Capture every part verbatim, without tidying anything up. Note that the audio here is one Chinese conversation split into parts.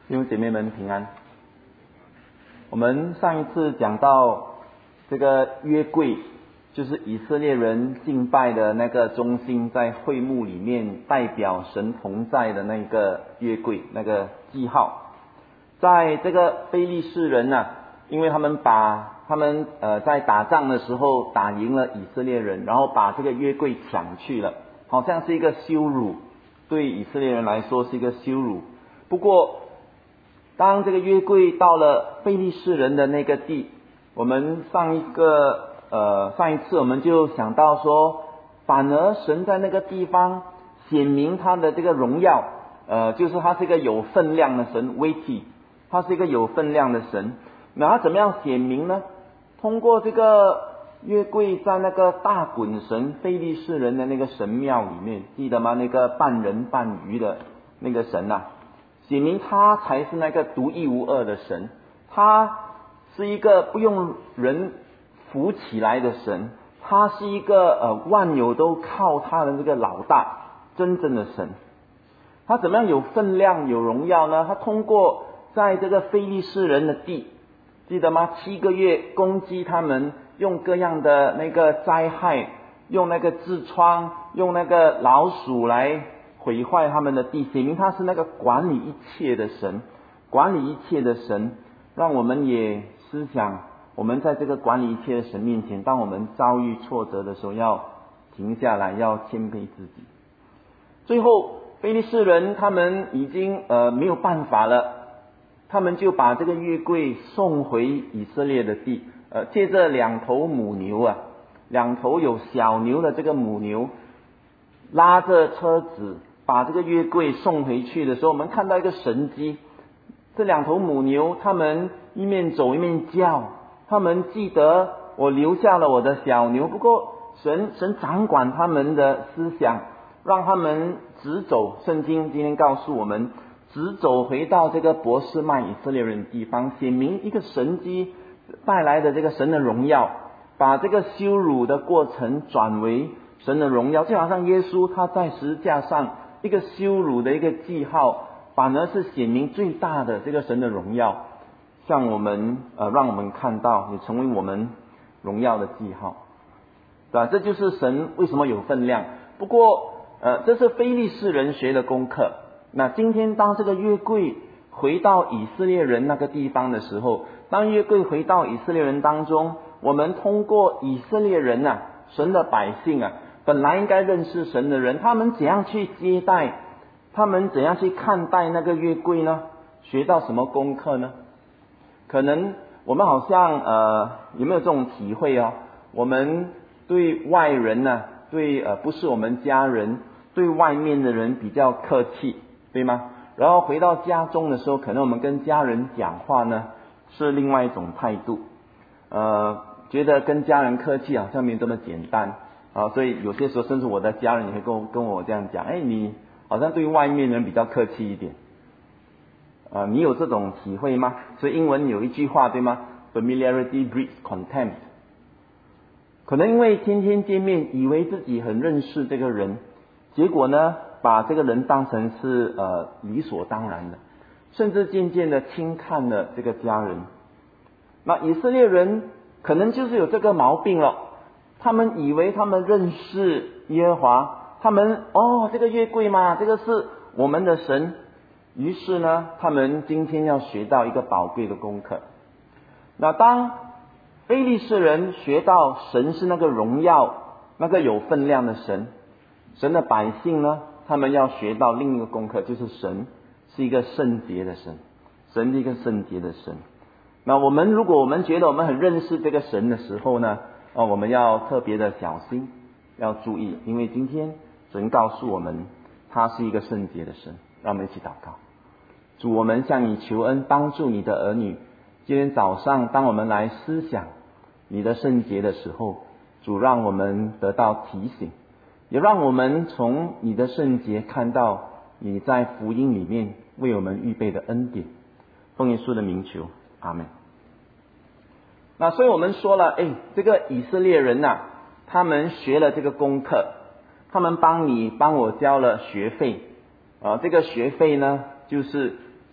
弟兄姐妹们平安。我们上一次讲到这个约柜，就是以色列人敬拜的那个中心，在会幕里面代表神同在的那个约柜，那个记号。在这个非利士人啊，因为他们把他们呃在打仗的时候打赢了以色列人，然后把这个约柜抢去了，好像是一个羞辱，对以色列人来说是一个羞辱。不过当这个约柜到了非利士人的那个地，我们上一个呃上一次我们就想到说，反而神在那个地方显明他的这个荣耀，呃就是他是一个有分量的神 weighty， 他是一个有分量的神。那他怎么样显明呢？通过这个约柜在那个大滚神非利士人的那个神庙里面，记得吗？那个半人半鱼的那个神啊，显明他才是那个独一无二的神，他是一个不用人扶起来的神，他是一个呃万有都靠他的这个老大，真正的神。他怎么样有分量有荣耀呢？他通过在这个非利士人的地，记得吗？七个月攻击他们，用各样的那个灾害，用那个痔疮，用那个老鼠来毁坏他们的地，显明他是那个管理一切的神，管理一切的神。让我们也思想，我们在这个管理一切的神面前，当我们遭遇挫折的时候，要停下来，要谦卑自己。最后非利士人他们已经呃没有办法了，他们就把这个约柜送回以色列的地，呃借着两头母牛啊，两头有小牛的这个母牛，拉着车子把这个约柜送回去的时候，我们看到一个神迹。这两头母牛，他们一面走一面叫，他们记得我留下了我的小牛。不过神神掌管他们的思想，让他们直走。圣经今天告诉我们，直走回到这个伯示麦以色列人的地方，显明一个神迹带来的这个神的荣耀，把这个羞辱的过程转为神的荣耀。就好像耶稣他在十字架上一个羞辱的一个记号，反而是显明最大的这个神的荣耀，向我们呃让我们看到，也成为我们荣耀的记号，对吧？这就是神为什么有分量。不过呃这是非利士人学的功课。那今天当这个约柜回到以色列人那个地方的时候，当约柜回到以色列人当中，我们通过以色列人啊，神的百姓啊，本来应该认识神的人，他们怎样去接待，他们怎样去看待那个约柜呢？学到什么功课呢？可能我们好像呃有没有这种体会啊？我们对外人呢、啊，对呃不是我们家人，对外面的人比较客气，对吗？然后回到家中的时候，可能我们跟家人讲话呢是另外一种态度，呃觉得跟家人客气好像没有这么简单啊，所以有些时候甚至我的家人也会跟我跟我这样讲，哎，你好像对外面人比较客气一点，啊、呃，你有这种体会吗？所以英文有一句话对吗 ？Familiarity breeds contempt。可能因为天天见面，以为自己很认识这个人，结果呢，把这个人当成是呃理所当然的，甚至渐渐的轻看了这个家人。那以色列人可能就是有这个毛病了，他们以为他们认识耶和华。他们哦，这个约柜嘛，这个是我们的神。于是呢，他们今天要学到一个宝贵的功课。那当非利士人学到神是那个荣耀、那个有分量的神，神的百姓呢，他们要学到另一个功课，就是神是一个圣洁的神，神是一个圣洁的神。那我们如果我们觉得我们很认识这个神的时候呢，哦，我们要特别的小心，要注意，因为今天神告诉我们，他是一个圣洁的神。让我们一起祷告。主，我们向你求恩，帮助你的儿女。今天早上，当我们来思想你的圣洁的时候，主让我们得到提醒，也让我们从你的圣洁看到你在福音里面为我们预备的恩典。奉耶稣的名求，阿们。那所以我们说了，哎，这个以色列人呐、啊，他们学了这个功课，他们帮你帮我交了学费啊，这个学费呢，就是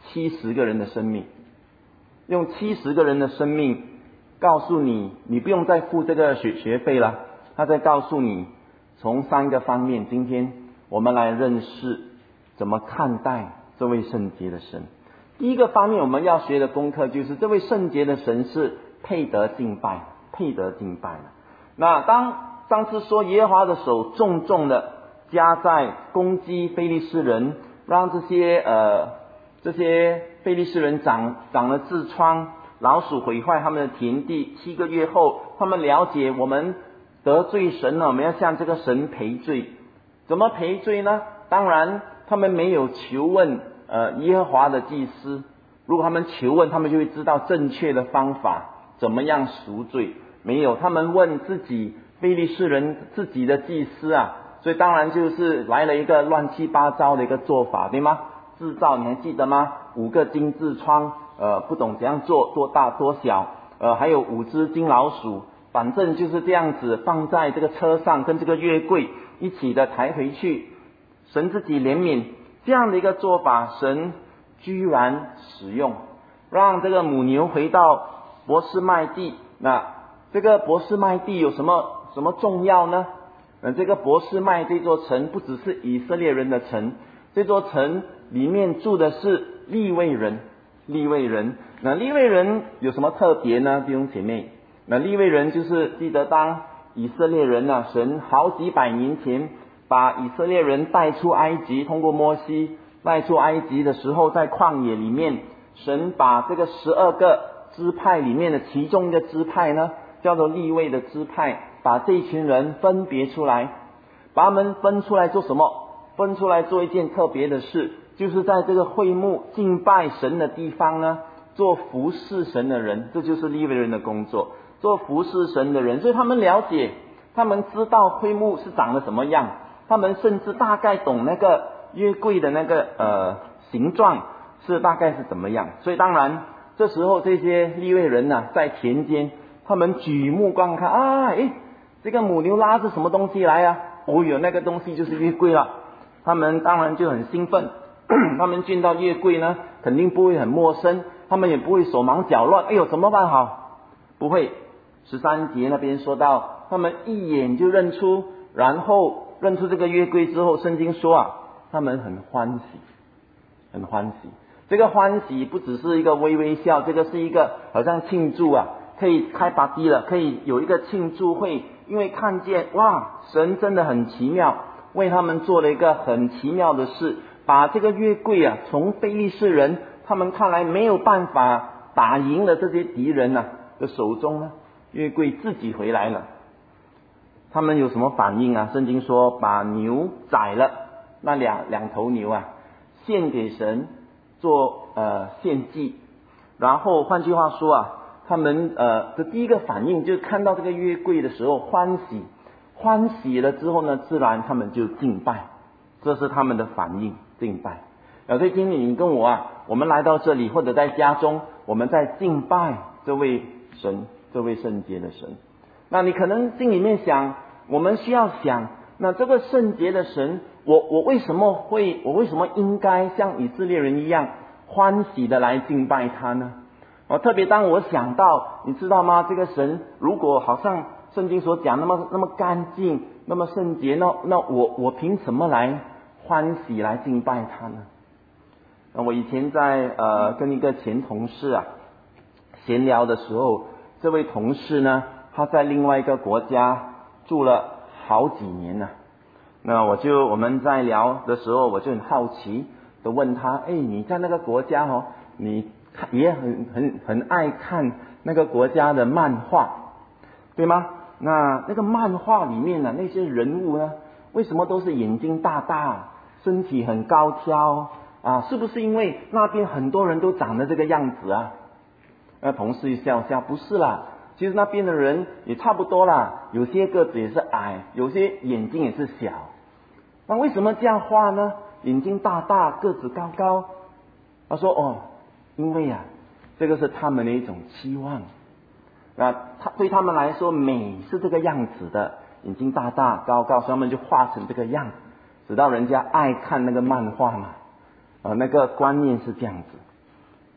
七十个人的生命，用七十个人的生命告诉你，你不用再付这个学学费了。他在告诉你，从三个方面，今天我们来认识怎么看待这位圣洁的神。第一个方面我们要学的功课就是，这位圣洁的神是配得敬拜，配得敬拜的。那当上次说耶和华的手重重的加在攻击非利士人，让这些呃这些非利士人长长了痔疮，老鼠毁坏他们的田地。七个月后，他们了解我们得罪神了，我们要向这个神赔罪。怎么赔罪呢？当然他们没有求问呃耶和华的祭司，如果他们求问，他们就会知道正确的方法怎么样赎罪。没有，他们问自己非利士人自己的祭司啊，所以当然就是来了一个乱七八糟的一个做法，对吗？制造你还记得吗？五个金痔疮，呃，不懂怎样做，多大多小，呃，还有五只金老鼠，反正就是这样子放在这个车上，跟这个月柜一起的抬回去。神自己怜悯这样的一个做法，神居然使用，让这个母牛回到伯示麦地。那这个伯示麦地有什么什么重要呢？呃，这个伯示麦这座城不只是以色列人的城，这座城里面住的是利未人。利未人，那利未人有什么特别呢？弟兄姐妹，那利未人就是记得当以色列人啊，神好几百年前把以色列人带出埃及，通过摩西带出埃及的时候，在旷野里面，神把这个十二个支派里面的其中一个支派呢，叫做利未的支派，把这一群人分别出来，把他们分出来做什么？分出来做一件特别的事，就是在这个会幕敬拜神的地方呢，做服侍神的人，这就是利未人的工作，做服侍神的人。所以他们了解，他们知道会幕是长得什么样，他们甚至大概懂那个约柜的那个呃形状是大概是怎么样。所以当然这时候这些利未人呢、啊，在田间，他们举目观看啊，诶，这个母牛拉着什么东西来啊？哦哟，那个东西就是约柜了。他们当然就很兴奋，他们进到约柜呢，肯定不会很陌生，他们也不会手忙脚乱，哎呦怎么办好？不会。十三节那边说到，他们一眼就认出，然后认出这个约柜之后，圣经说啊，他们很欢喜，很欢喜。这个欢喜不只是一个微微笑，这个是一个好像庆祝啊，可以开 party 了，可以有一个庆祝会，因为看见哇，神真的很奇妙，为他们做了一个很奇妙的事，把这个约柜啊，从非利士人他们看来没有办法打赢的这些敌人啊的手中呢，约柜自己回来了。他们有什么反应啊？圣经说把牛宰了，那两两头牛啊，献给神做呃献祭。然后换句话说啊，他们呃的第一个反应就是看到这个约柜的时候欢喜，欢喜了之后呢，自然他们就敬拜，这是他们的反应，敬拜。所以今天你跟我啊，我们来到这里或者在家中，我们在敬拜这位神，这位圣洁的神。那你可能心里面想，我们需要想，那这个圣洁的神，我我为什么会，我为什么应该像以色列人一样欢喜的来敬拜他呢？哦，特别当我想到，你知道吗？这个神如果好像圣经所讲那么那么干净，那么圣洁，那那我我凭什么来欢喜来敬拜他呢？那我以前在呃跟一个前同事啊闲聊的时候，这位同事呢，他在另外一个国家住了好几年了。那我就我们在聊的时候，我就很好奇的问他，哎，你在那个国家哦，你也很很很爱看那个国家的漫画，对吗？那那个漫画里面呢，那些人物呢，为什么都是眼睛大大，身体很高挑啊？是不是因为那边很多人都长得这个样子啊？那同事一笑笑，不是啦，其实那边的人也差不多啦，有些个子也是矮，有些眼睛也是小。那为什么这样画呢？眼睛大大，个子高高。他说哦，因为啊，这个是他们的一种期望。那他对他们来说，美是这个样子的，眼睛大大高高，所以他们就画成这个样，直到人家爱看那个漫画嘛。呃，那个观念是这样子。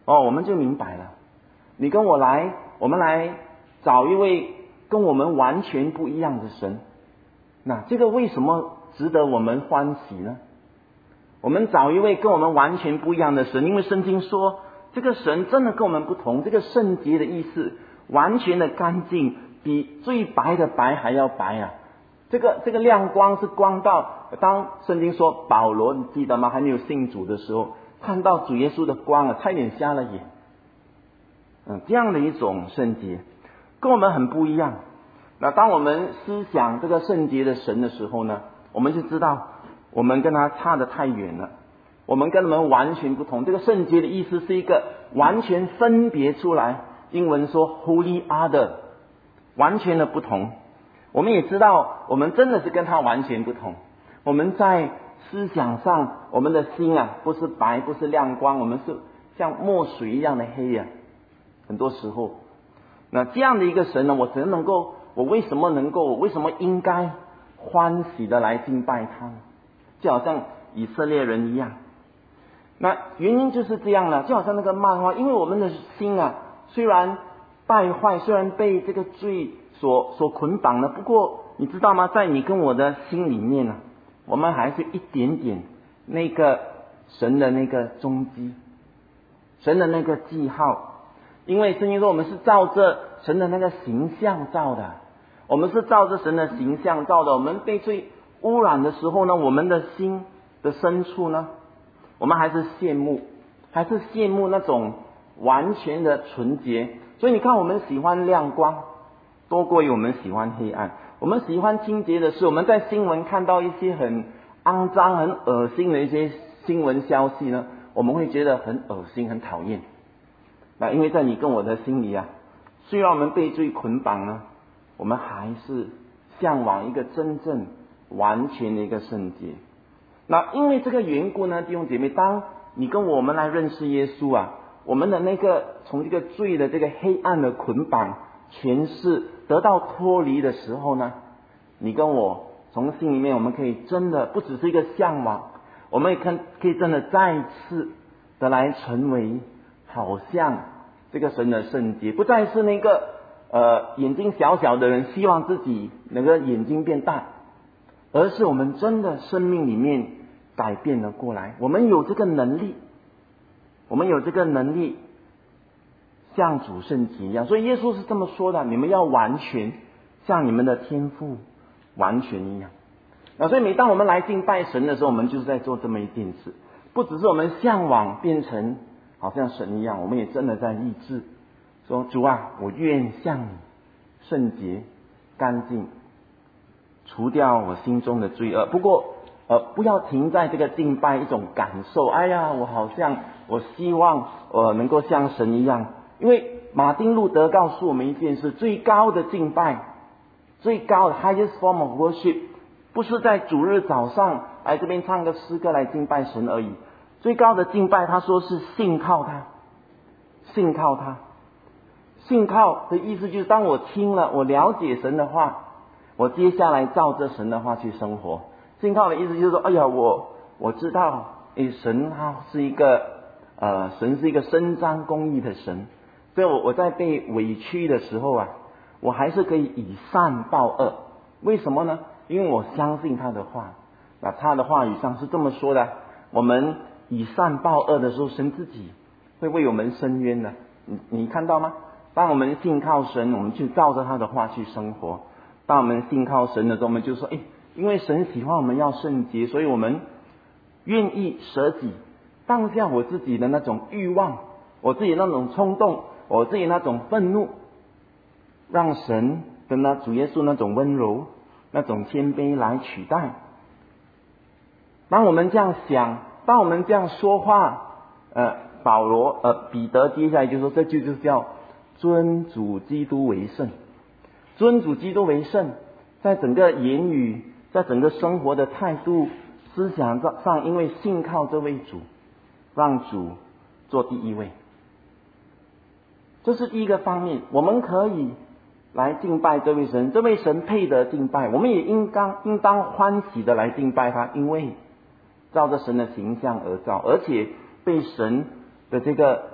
哦，我们就明白了，你跟我来，我们来找一位跟我们完全不一样的神。那这个为什么值得我们欢喜呢？我们找一位跟我们完全不一样的神，因为圣经说这个神真的跟我们不同。这个圣洁的意思，完全的干净，比最白的白还要白啊！这个这个亮光是光到，当圣经说保罗，你记得吗？还没有信主的时候，看到主耶稣的光啊，差点瞎了眼。嗯，这样的一种圣洁，跟我们很不一样。那当我们思想这个圣洁的神的时候呢，我们就知道我们跟他差得太远了，我们跟他们完全不同。这个圣洁的意思是一个完全分别出来，英文说 holy other， 完全的不同。我们也知道我们真的是跟他完全不同。我们在思想上，我们的心啊，不是白，不是亮光，我们是像墨水一样的黑啊。很多时候，那这样的一个神呢，我怎能够，我为什么能够，我为什么应该欢喜的来敬拜他呢？就好像以色列人一样。那原因就是这样了，就好像那个漫画，因为我们的心啊，虽然败坏，虽然被这个罪所所捆绑了，不过你知道吗？在你跟我的心里面呢、啊，我们还是一点点那个神的那个踪迹，神的那个记号。因为圣经说我们是照着神的那个形象造的，我们是照着神的形象造的。我们被罪污染的时候呢，我们的心的深处呢，我们还是羡慕，还是羡慕那种完全的纯洁。所以你看，我们喜欢亮光多过于我们喜欢黑暗。我们喜欢清洁的事，我们在新闻看到一些很肮脏、很恶心的一些新闻消息呢，我们会觉得很恶心、很讨厌。那因为在你跟我的心里啊，虽然我们被罪捆绑呢，我们还是向往一个真正完全的一个圣洁。那因为这个缘故呢，弟兄姐妹，当你跟我们来认识耶稣啊，我们的那个从这个罪的这个黑暗的捆绑权势得到脱离的时候呢，你跟我从心里面，我们可以真的不只是一个向往，我们也可可以真的再次的来成为好像这个神的圣洁，不再是那个呃眼睛小小的人希望自己那个眼睛变大，而是我们真的生命里面改变了过来。我们有这个能力，我们有这个能力像主圣洁一样。所以耶稣是这么说的，你们要完全像你们的天父完全一样。那所以每当我们来敬拜神的时候，我们就是在做这么一件事，不只是我们向往变成好像神一样，我们也真的在立志说，主啊，我愿像你圣洁干净，除掉我心中的罪恶。不过呃，不要停在这个敬拜一种感受，哎呀，我好像我希望我能够像神一样。因为马丁路德告诉我们一件事，最高的敬拜，最高的 highest form of worship， 不是在主日早上来这边唱个诗歌来敬拜神而已。最高的敬拜，他说是信靠他，信靠他。信靠的意思就是，当我听了，我了解神的话，我接下来照着神的话去生活。信靠的意思就是说，哎呀，我我知道，诶，神他是一个呃，神是一个伸张公义的神，所以我我在被委屈的时候啊，我还是可以以善报恶。为什么呢？因为我相信他的话。那他的话语上是这么说的，我们以善报恶的时候，神自己会为我们伸冤的。你你看到吗？当我们信靠神，我们去照着他的话去生活。当我们信靠神的时候，我们就说，诶，因为神喜欢我们要圣洁，所以我们愿意舍己，放下我自己的那种欲望，我自己那种冲动，我自己那种愤怒，让神跟那主耶稣那种温柔、那种谦卑来取代。当我们这样想，当我们这样说话，呃，保罗呃彼得接下来就说，这就就是叫尊主基督为圣。尊主基督为圣，在整个言语，在整个生活的态度、思想上，因为信靠这位主，让主做第一位。这是第一个方面，我们可以来敬拜这位神，这位神配得敬拜，我们也应当应当欢喜的来敬拜他，因为照着神的形象而造，而且被神的这个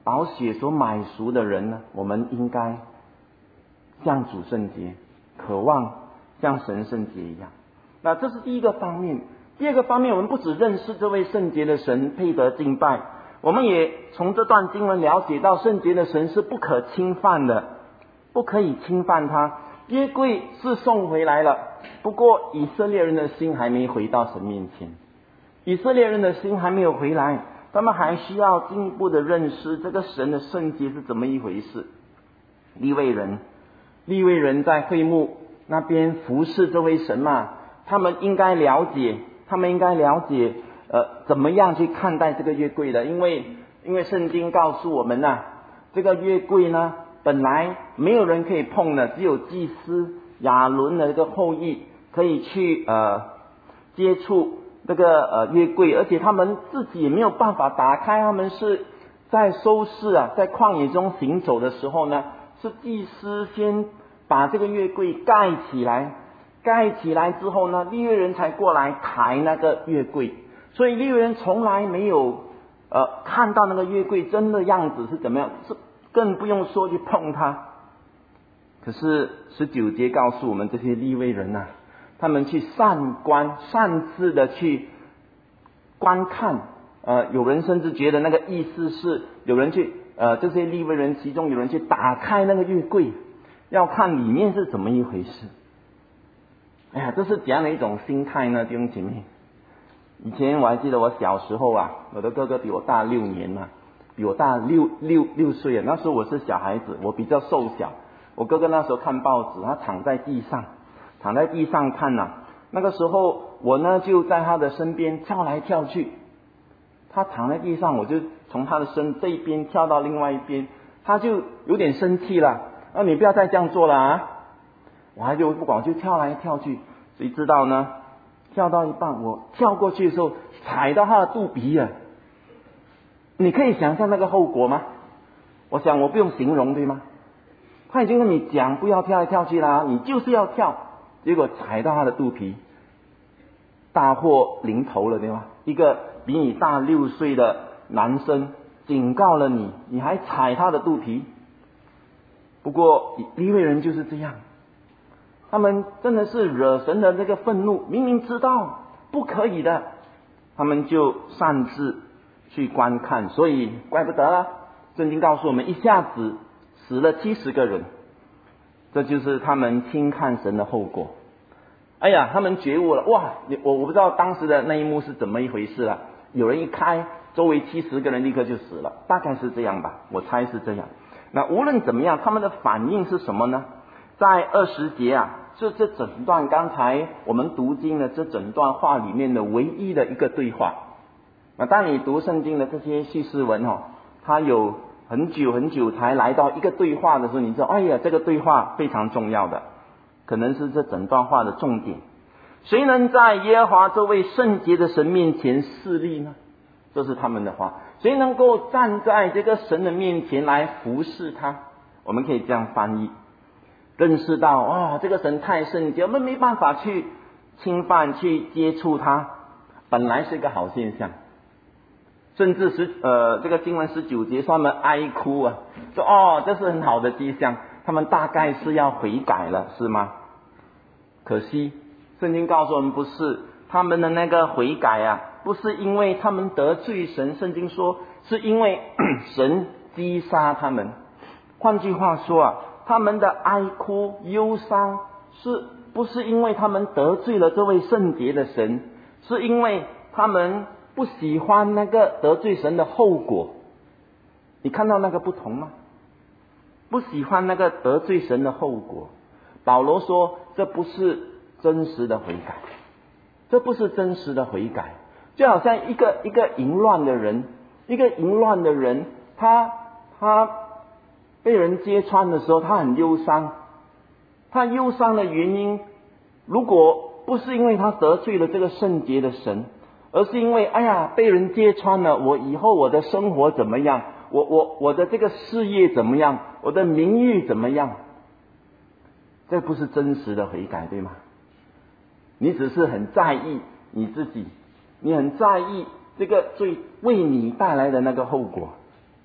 宝血所买赎的人呢，我们应该像主圣洁，渴望像神圣洁一样。那这是第一个方面。第二个方面，我们不只认识这位圣洁的神配得敬拜，我们也从这段经文了解到圣洁的神是不可侵犯的，不可以侵犯他。约柜是送回来了，不过以色列人的心还没回到神面前，以色列人的心还没有回来，他们还需要进一步的认识这个神的圣洁是怎么一回事。利未人利未人在会幕那边服侍这位神嘛，他们应该了解他们应该了解呃怎么样去看待这个约柜的，因为因为圣经告诉我们啊，这个约柜呢本来没有人可以碰的，只有祭司亚伦的这个后裔可以去呃接触这个呃约柜，而且他们自己也没有办法打开，他们是在收拾啊，在旷野中行走的时候呢，是祭司先把这个约柜盖起来，盖起来之后呢，利未人才过来抬那个约柜，所以利未人从来没有呃看到那个约柜真的样子是怎么样，是更不用说去碰它。可是十九节告诉我们，这些利未人啊，他们去善观擅自的去观看，呃，有人甚至觉得那个意思是有人去呃这些利未人其中有人去打开那个约柜，要看里面是怎么一回事。哎呀，这是怎样的一种心态呢，弟兄姐妹？以前我还记得我小时候啊，我的哥哥比我大六年嘛，比我大六六六岁啊。那时候我是小孩子，我比较瘦小。我哥哥那时候看报纸，他躺在地上，躺在地上看啊。那个时候我呢就在他的身边跳来跳去。他躺在地上，我就从他的身这一边跳到另外一边，他就有点生气了。啊，你不要再这样做了啊！我还就不管，我就跳来跳去。谁知道呢？跳到一半，我跳过去的时候踩到他的肚皮啊！你可以想象那个后果吗？我想我不用形容，对吗？他已经跟你讲不要跳来跳去啦，你就是要跳，结果踩到他的肚皮，大祸临头了，对吗？一个比你大六岁的男生警告了你，你还踩他的肚皮。不过利未人就是这样，他们真的是惹神的这个愤怒，明明知道不可以的，他们就擅自去观看，所以怪不得了。圣经告诉我们，一下子死了七十个人，这就是他们轻看神的后果。哎呀，他们觉悟了，哇！我我不知道当时的那一幕是怎么一回事了。有人一开，周围七十个人立刻就死了，大概是这样吧，我猜是这样。那无论怎么样，他们的反应是什么呢？在二十节啊，这这整段刚才我们读经的这整段话里面的唯一的一个对话。那当你读圣经的这些叙事文哦，它有很久很久才来到一个对话的时候，你知道，哎呀，这个对话非常重要的，可能是这整段话的重点。谁能在耶和华这位圣洁的神面前侍立呢？这是他们的话。谁能够站在这个神的面前来服侍他？我们可以这样翻译，认识到哦，这个神太圣洁，我们没办法去侵犯去接触他，本来是一个好现象。甚至十呃这个经文十九节说他们哀哭啊，说哦，这是很好的迹象，他们大概是要悔改了，是吗？可惜圣经告诉我们不是，他们的那个悔改啊，不是因为他们得罪神，圣经说是因为神击杀他们。换句话说啊，他们的哀哭忧伤是不是因为他们得罪了这位圣洁的神，是因为他们不喜欢那个得罪神的后果。你看到那个不同吗？不喜欢那个得罪神的后果。保罗说这不是真实的悔改，这不是真实的悔改。就好像一个一个淫乱的人，一个淫乱的人，他他被人揭穿的时候，他很忧伤。他忧伤的原因，如果不是因为他得罪了这个圣洁的神，而是因为哎呀被人揭穿了，我以后我的生活怎么样，我我我的这个事业怎么样，我的名誉怎么样，这不是真实的悔改，对吗？你只是很在意你自己，你很在意这个罪为你带来的那个后果。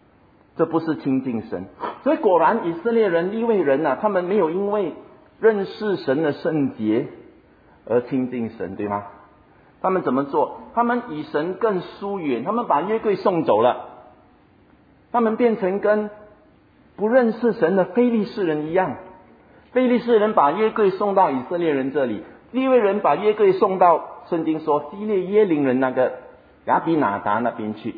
这不是亲近神。所以果然以色列人利未人啊，他们没有因为认识神的圣洁而亲近神，对吗？他们怎么做？他们与神更疏远，他们把约柜送走了，他们变成跟不认识神的非利士人一样。非利士人把约柜送到以色列人这里，利未人把约柜送到圣经说基列耶琳人那个亚比拿达那边去。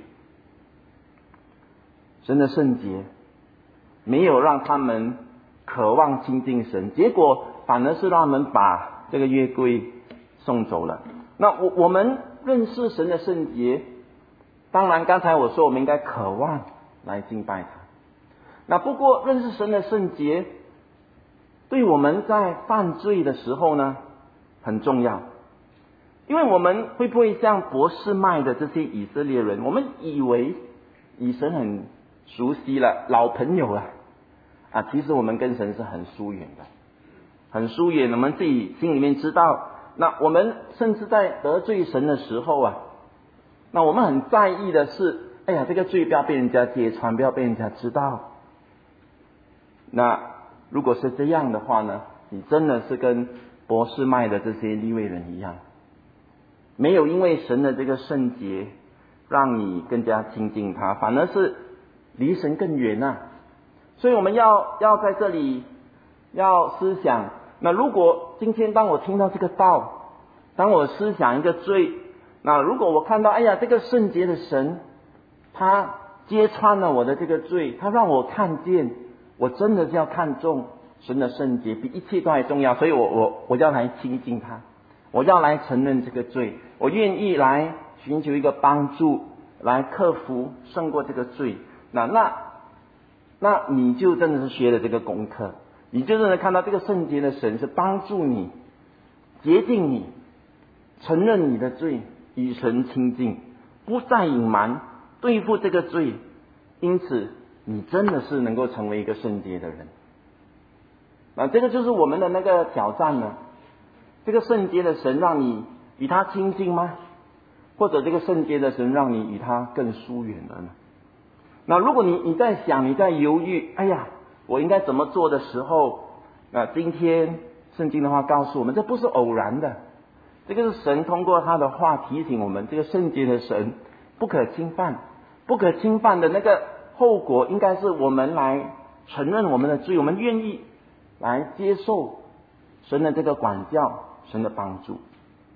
神的圣洁没有让他们渴望亲近神，结果反而是让他们把这个约柜送走了。那我我们认识神的圣洁，当然刚才我说我们应该渴望来敬拜他。那不过认识神的圣洁对我们在犯罪的时候呢很重要，因为我们会不会像伯示麦的这些以色列人，我们以为与神很熟悉了，老朋友了啊，其实我们跟神是很疏远的，很疏远，我们自己心里面知道。那我们甚至在得罪神的时候啊，那我们很在意的是，哎呀，这个罪不要被人家揭穿，不要被人家知道。那如果是这样的话呢，你真的是跟伯示麦的这些利未人一样，没有因为神的这个圣洁让你更加亲近他，反而是离神更远啊。所以我们要要在这里要思想，那如果今天当我听到这个道，当我思想一个罪，那如果我看到哎呀这个圣洁的神他揭穿了我的这个罪，他让我看见我真的是要看重神的圣洁，比一切都还重要，所以我我我要来亲近他，我要来承认这个罪，我愿意来寻求一个帮助，来克服胜过这个罪。那那那你就真的是学了这个功课，你就真的看到这个圣洁的神是帮助你洁净你，承认你的罪，与神亲近，不再隐瞒，对付这个罪，因此你真的是能够成为一个圣洁的人。那这个就是我们的那个挑战呢。这个圣洁的神让你与他亲近吗？或者这个圣洁的神让你与他更疏远了呢？那如果你你在想，你在犹豫，哎呀我应该怎么做的时候，那今天圣经的话告诉我们，这不是偶然的，这个是神通过他的话提醒我们，这个圣洁的神不可侵犯，不可侵犯的那个后果应该是我们来承认我们的罪，我们愿意来接受神的这个管教，神的帮助。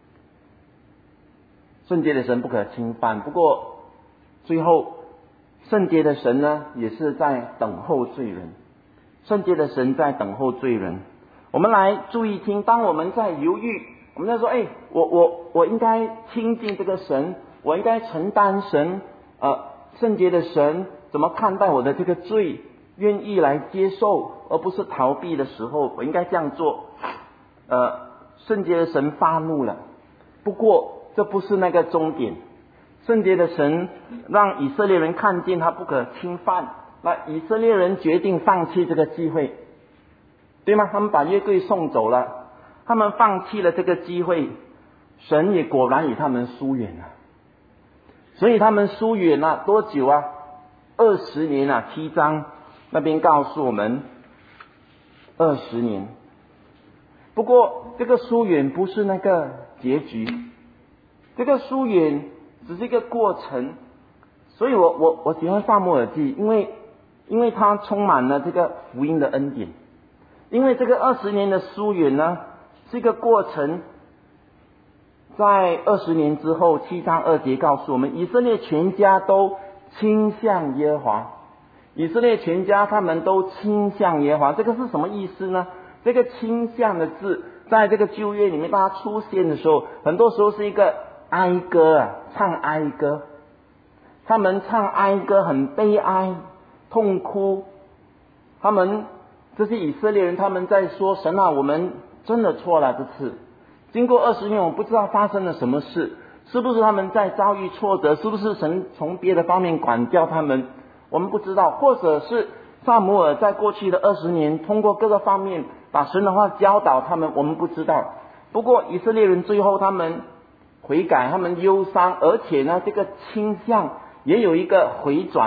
圣洁的神不可侵犯，不过最后圣洁的神呢也是在等候罪人，圣洁的神在等候罪人。我们来注意听，当我们在犹豫，我们在说，哎，我我我应该亲近这个神，我应该承担神呃圣洁的神怎么看待我的这个罪，愿意来接受而不是逃避的时候，我应该这样做。呃圣洁的神发怒了，不过这不是那个终点。圣洁的神让以色列人看见他不可侵犯，那以色列人决定放弃这个机会，对吗？他们把约柜送走了，他们放弃了这个机会，神也果然与他们疏远了。所以他们疏远了多久啊？二十年啊，七章那边告诉我们二十年。不过这个疏远不是那个结局，这个疏远只是一个过程。所以我我我喜欢撒母耳记，因为因为它充满了这个福音的恩典。因为这个二十年的疏远呢是一个过程，在二十年之后，七章二节告诉我们，以色列全家都倾向耶和华。以色列全家他们都倾向耶和华，这个是什么意思呢？这个倾向的字在这个旧约里面当它出现的时候，很多时候是一个哀歌啊，唱哀歌。他们唱哀歌很悲哀痛哭，他们这些以色列人他们在说，神啊，我们真的错了，这次经过二十年我不知道发生了什么事，是不是他们在遭遇挫折，是不是神从别的方面管教他们，我们不知道，或者是撒母耳在过去的二十年通过各个方面把神的话教导他们，我们不知道。不过以色列人最后他们悔改，他们忧伤，而且呢这个倾向也有一个回转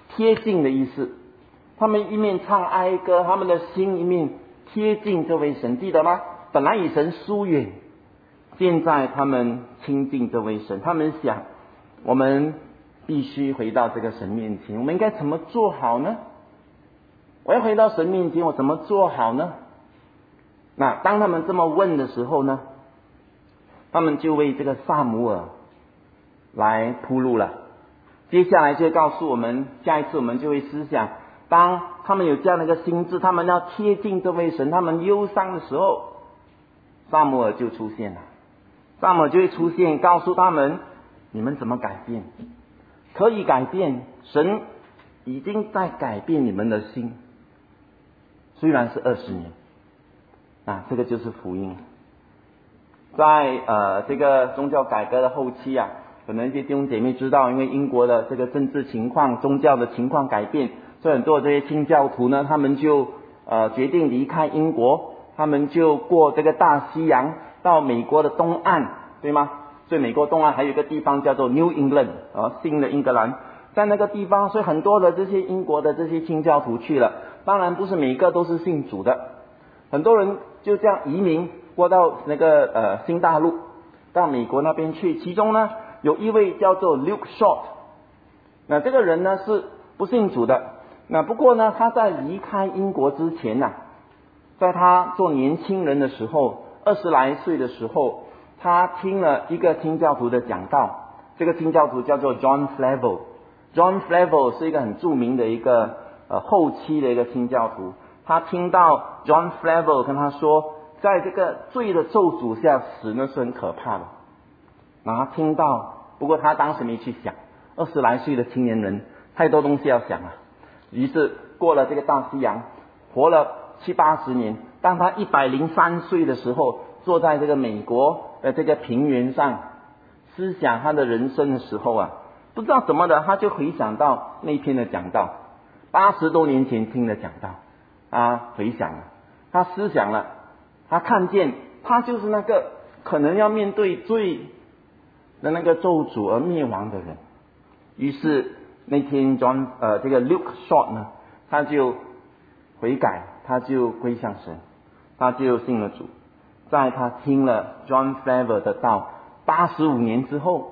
贴近的意思。他们一面唱哀歌，他们的心一面贴近这位神，记得吗？本来与神疏远，现在他们亲近这位神。他们想，我们必须回到这个神面前，我们应该怎么做好呢？我要回到神面前，我怎么做好呢？那当他们这么问的时候呢，他们就为这个撒母耳来铺路了。接下来就告诉我们，下一次我们就会思想，当他们有这样的一个心智，他们要贴近这位神，他们忧伤的时候，撒母耳就出现了。撒母耳就会出现，告诉他们，你们怎么改变？可以改变，神已经在改变你们的心，虽然是二十年啊，这个就是福音。在呃这个宗教改革的后期啊，可能一些弟兄姐妹知道，因为英国的这个政治情况、宗教的情况改变，所以很多这些清教徒呢，他们就呃决定离开英国，他们就过这个大西洋到美国的东岸，对吗？所以美国东岸还有一个地方叫做 New England 啊，新的英格兰，在那个地方，所以很多的这些英国的这些清教徒去了，当然不是每一个都是信主的，很多人就这样移民过到那个呃新大陆，到美国那边去。其中呢，有一位叫做 Luke Short， 那这个人呢是不信主的，那不过呢，他在离开英国之前呐、啊，在他做年轻人的时候，二十来岁的时候，他听了一个清教徒的讲道。这个清教徒叫做 John Flavel。John Flavel 是一个很著名的一个呃后期的一个清教徒。他听到 John Flavel 跟他说，在这个罪的咒诅下死那是很可怕的。然后他听到，不过他当时没去想，二十来岁的青年人太多东西要想了。于是过了这个大西洋，活了七八十年。当他一百零三岁的时候，坐在这个美国的这个平原上，思想他的人生的时候啊，不知道怎么的，他就回想到那篇的讲道，八十多年前听的讲道，他回想了，他思想了，他看见他就是那个可能要面对罪的那个咒诅而灭亡的人。于是那天 John 呃这个 Luke Short 呢，他就悔改，他就归向神，他就信了主。在他听了 John Flavel 的道八十五年之后，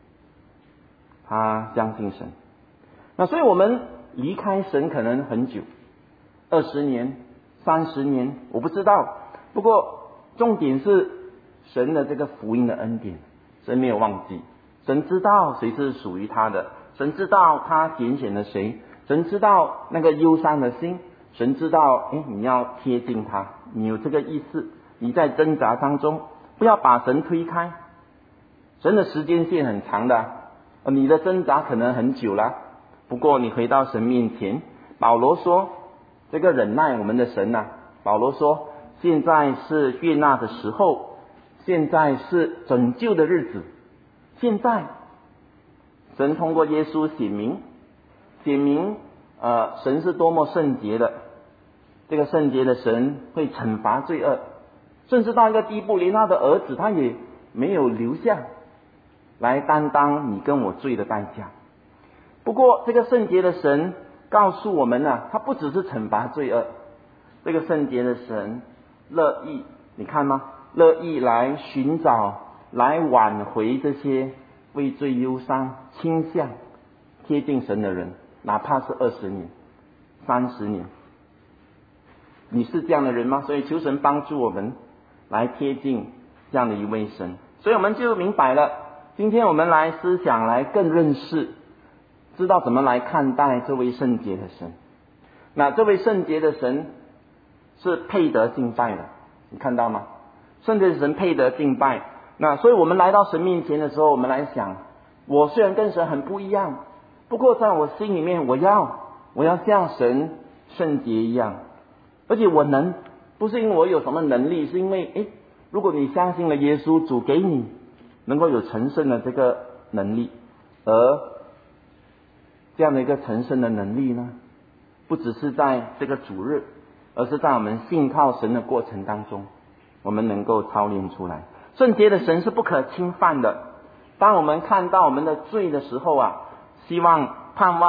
他相信神。那所以我们离开神可能很久，二十年、三十年，我不知道。不过重点是神的这个福音的恩典，神没有忘记，神知道谁是属于他的，神知道他拣选了谁，神知道那个忧伤的心，神知道，哎，你要贴近他，你有这个意思，你在挣扎当中，不要把神推开。神的时间线很长的，你的挣扎可能很久了，不过你回到神面前，保罗说，这个忍耐我们的神啊，保罗说，现在是悦纳的时候，现在是拯救的日子，现在神通过耶稣显明，显明呃神是多么圣洁的，这个圣洁的神会惩罚罪恶，甚至到一个地步，连他的儿子他也没有留下来担当你跟我罪的代价。不过这个圣洁的神告诉我们啊，他不只是惩罚罪恶，这个圣洁的神乐意，你看吗？乐意来寻找，来挽回这些为罪忧伤、倾向贴近神的人，哪怕是二十年、三十年。你是这样的人吗？所以求神帮助我们来贴近这样的一位神。所以我们就明白了，今天我们来思想，来更认识，知道怎么来看待这位圣洁的神。那这位圣洁的神是配得敬拜的，你看到吗？圣洁的神配得敬拜。那所以我们来到神面前的时候，我们来想，我虽然跟神很不一样，不过在我心里面，我要我要像神圣洁一样。而且我能，不是因为我有什么能力，是因为诶，如果你相信了耶稣，主给你能够有成圣的这个能力，而这样的一个成圣的能力呢，不只是在这个主日，而是在我们信靠神的过程当中，我们能够操练出来。圣洁的神是不可侵犯的。当我们看到我们的罪的时候啊，希望盼望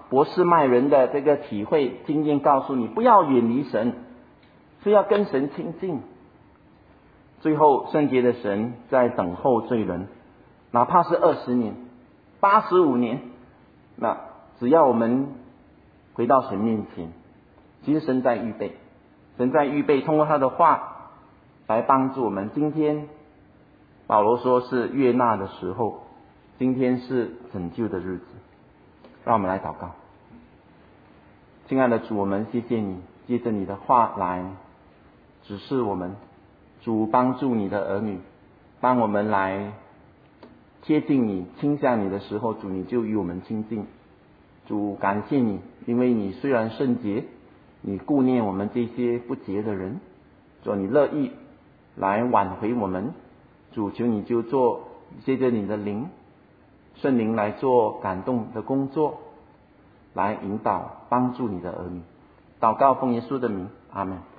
博士麦人的这个体会经验告诉你，不要远离神，是要跟神亲近。最后圣洁的神在等候罪人，哪怕是二十年、八十五年，那只要我们回到神面前，其实神在预备，神在预备，通过他的话来帮助我们。今天保罗说是悦纳的时候，今天是拯救的日子。让我们来祷告。亲爱的主，我们谢谢你，借着你的话来指示我们。主，帮助你的儿女，当我们来贴近你、倾向你的时候，主你就与我们亲近。主，感谢你，因为你虽然圣洁，你顾念我们这些不洁的人，主你乐意来挽回我们。主，求你就做借着你的灵圣灵来做感动的工作，来引导帮助你的儿女。祷告奉耶稣的名，阿们。